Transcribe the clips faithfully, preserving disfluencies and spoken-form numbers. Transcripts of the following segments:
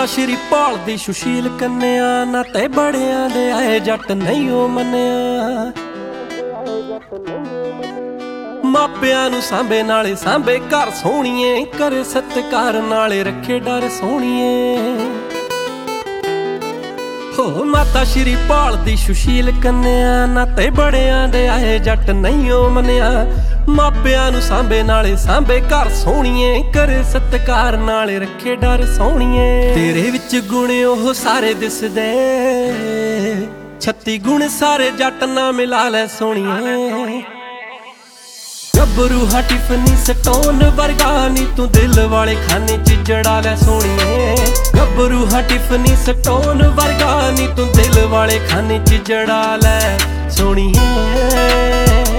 ਮਾਤਾ ਸ਼੍ਰੀ ਭਾਲ ਦੀ ਸੁਸ਼ੀਲ ਕੰਨਿਆ, ਨਾ ਤੇ ਬੜਿਆਂ ਦੇ ਆਏ ਜੱਟ ਨਹੀਂ ਉਹ ਮੰਨਿਆ। ਮਾਪਿਆਂ ਨੂੰ ਸਾਂਭੇ ਨਾਲੇ ਸਾਂਭੇ ਘਰ ਸੋਹਣੀਏ, ਕਰੇ ਸਤਿਕਾਰ ਨਾਲੇ ਰੱਖੇ ਡਰ ਸੋਹਣੀਏ। ਹੋ ਮਾਤਾ ਸ਼੍ਰੀ ਭਾਲ ਦੀ ਸੁਸ਼ੀਲ ਕੰਨਿਆ, ਨਾ ਤੇ ਬੜਿਆਂ ਦੇ ਆਏ ਜੱਟ ਨਹੀਂ ਉਹ ਮੰਨਿਆ। ਮਾਪਿਆਂ ਨੂੰ ਸਾਂਭੇ ਨਾਲੇ ਸਾਂਭੇ ਘਰ ਸੋਹਣੀਏ, ਕਰੇ ਸਤਿਕਾਰ ਨਾਲੇ ਰੱਖੇ ਡਰ ਸੋਹਣੀਏ। ਤੇਰੇ ਵਿੱਚ ਗੁਣ ਉਹ ਸਾਰੇ ਦਿਸਦੇ, ਛੱਤੀ ਗੁਣ ਸਾਰੇ ਜੱਟ ਨਾ ਮਿਲਾ ਲੈ ਸੋਹਣੀਏ। ਗੱਭਰੂ ਟਿਫਨੀ ਸਟੋਨ ਵਰਗਾ ਨੀ ਤੂੰ, ਦਿਲ ਵਾਲੇ ਖਾਨੇ ਚ ਜੜਾ ਲੈ ਸੋਹਣੀਏ। ਗੱਭਰੂ ਟਿਫਨੀ ਸਟੋਨ ਵਰਗਾ ਨੀ ਤੂੰ, ਦਿਲ ਵਾਲੇ ਖਾਨੇ ਚ ਜੜਾ ਲੈ ਸੋਹਣੀਏ।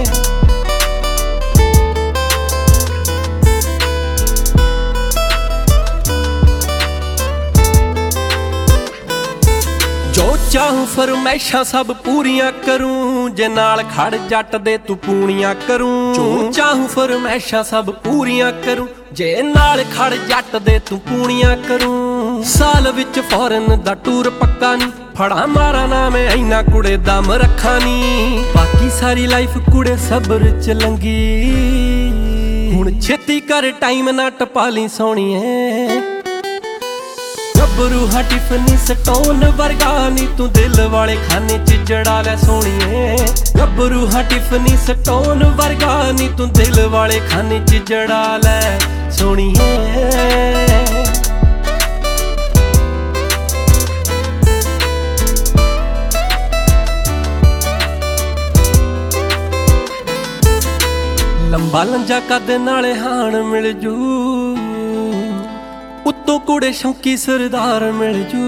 ਜੋ ਚਾਹੂੰ ਫਰਮੈਸ਼ਾਂ ਸਭ ਪੂਰੀਆਂ ਕਰੂੰ, ਜੇ ਨਾਲ ਖੜ ਜੱਟ ਦੇ ਤੂੰ ਪੂਣੀਆਂ ਕਰੂੰ। ਜੋ ਚਾਹੂੰ ਫਰਮੈਸ਼ਾਂ ਸਭ ਪੂਰੀਆਂ ਕਰੂੰ, ਜੇ ਨਾਲ ਖੜ ਜੱਟ ਦੇ ਤੂੰ ਪੂਣੀਆਂ ਕਰੂੰ। ਸਾਲ ਵਿੱਚ ਫੌਰਨ ਦਾ ਟੂਰ ਪੱਕਾ ਨੀ, ਫੜਾ ਮਾਰਾ ਨਾ ਮੈਂ ਇੰਨਾ ਕੁੜੇ ਦਮ ਰੱਖਾਂ ਨੀ। ਬਾਕੀ ਸਾਰੀ ਲਾਈਫ ਕੁੜੇ ਸਬਰ ਚ ਲੰਗੀ, ਹੁਣ ਛੇਤੀ ਕਰ ਟਾਈਮ ਨਾ ਟਪਾ ਲਈ ਸੋਹਣੀਏ। ਗੱਭਰੂ ਟਿਫਨੀ ਸਟੋਨ ਵਰਗਾ ਨੀ ਤੂੰ, ਦਿਲ ਵਾਲੇ ਖਾਨੇ ਚ ਜੜਾ ਲੈ ਸੋਹਣੀਏ। ਗੱਭਰੂ ਟਿਫਨੀ ਸਟੋਨ ਵਰਗਾ ਨੀ ਤੂੰ, ਦਿਲ ਵਾਲੇ ਖਾਨੇ ਚ ਜੜਾ ਲੈ ਸੋਹਣੀਏ। ਲੰਬਾ ਲੰਜਾ ਕੱਦ ਨਾਲੇ ਹਾਣ ਮਿਲ ਜੂ, ਉੱਤੋਂ ਕੁੜੇ ਸ਼ੌਂਕੀ ਸਰਦਾਰ ਮਿਲ ਜੂ।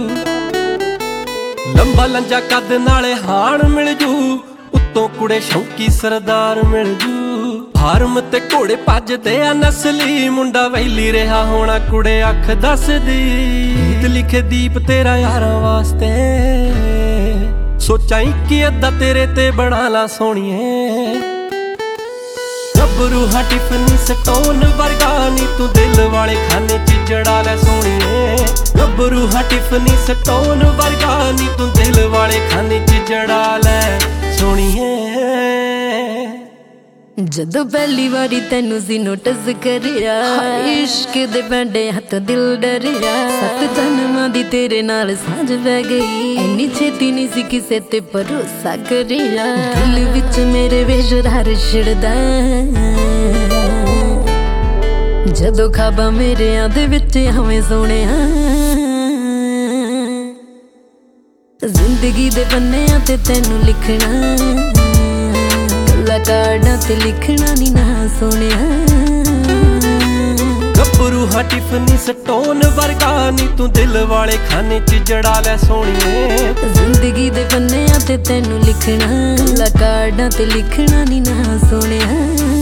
ਲੰਬਾ ਲੰਜਾ ਕੱਦ ਨਾਲੇ ਹਾਣ ਮਿਲ ਜੂ, ਉੱਤੋਂ ਕੁੜੇ ਸ਼ੌਂਕੀ ਸਰਦਾਰ ਮਿਲ ਜੂ। ਫਾਰਮ ਤੇ ਘੋੜੇ ਭੱਜਦੇ ਆ ਨਸਲੀ, ਮੁੰਡਾ ਵੈਲੀ ਰਿਹਾ ਹੋਣਾ ਕੁੜੇ ਅੱਖ ਦੱਸਦੀ। ਗੀਤ ਲਿਖੇ ਦੀਪ ਤੇਰਾ ਯਾਰਾਂ ਵਾਸਤੇ, ਸੋਚਾਂ ਕਿ ਅੱਧਾ ਤੇਰੇ ਤੇ ਬਣਾ ਲਾ ਸੋਹਣੀਏ। ਗੱਭਰੂ ਟਿਫਨੀ ਸਟੋਨ ਵਰਗਾ ਨੀ ਤੂੰ, ਦਿਲ ਵਾਲੇ ਖਾਨੇ ਚ ਜੜਾ ਲੈ ਸੋਹਣੀਏ। ਗੱਭਰੂ ਟਿਫਨੀ ਸਟੋਨ ਵਰਗਾ ਨੀ ਤੂੰ, ਦਿਲ ਵਾਲੇ ਖਾਨੇ ਚ ਜੜਾ ਲੈ ਸੋਹਣੀਏ। ਜਦੋਂ ਪਹਿਲੀ ਵਾਰੀ ਤੈਨੂੰ ਸੀ ਨੋਟਿਸ ਕਰਿਆ, ਇਸ਼ਕ ਦੇ ਪੈਂਡੇ ਹੱਥ ਦਿਲ ਡਰਿਆ। ਸੱਤ ਜਨਮਾਂ ਦੀ ਤੇਰੇ ਨਾਲ ਸਾਂਝ ਪੈ ਗਈ, ਇੰਨੀ ਛੇਤੀ ਨਹੀਂ ਸੀ ਕਿਸੇ ਤੇ ਭਰੋਸਾ ਕਰਿਆ। ਦਿਲ ਵਿੱਚ ਮੇਰੇ ਬੇਸ਼ਰਾਰ ਛਿੜਦਾ, ਜਦੋਂ ਖਾਬਾਂ ਮੇਰਿਆਂ ਦੇ ਵਿੱਚ ਆਵੇਂ ਸੋਹਣਿਆ। ਜ਼ਿੰਦਗੀ ਦੇ ਪੰਨਿਆਂ ਤੇ ਤੈਨੂੰ ਲਿਖਣਾ, ਕਾਰਡਾਂ ਤੇ ਲਿਖਣਾ ਨੀ ਨਾ ਸੋਹਣਿਆ। ਗੱਭਰੂ ਟਿਫਨੀ ਸਟੋਨ ਵਰਗਾ ਨੀ ਤੂੰ, ਦਿਲ ਵਾਲੇ ਖਾਨੇ ਚ ਜੜਾ ਲੈ ਸੋਹਣੀਏ। ਜ਼ਿੰਦਗੀ ਦੇ ਪੰਨਿਆਂ ਤੇ ਤੈਨੂੰ ਲਿਖਣਾ, ਕਾਰਡਾਂ ਤੇ ਲਿਖਣਾ ਨੀ ਨਾ ਸੋਹਣਿਆ।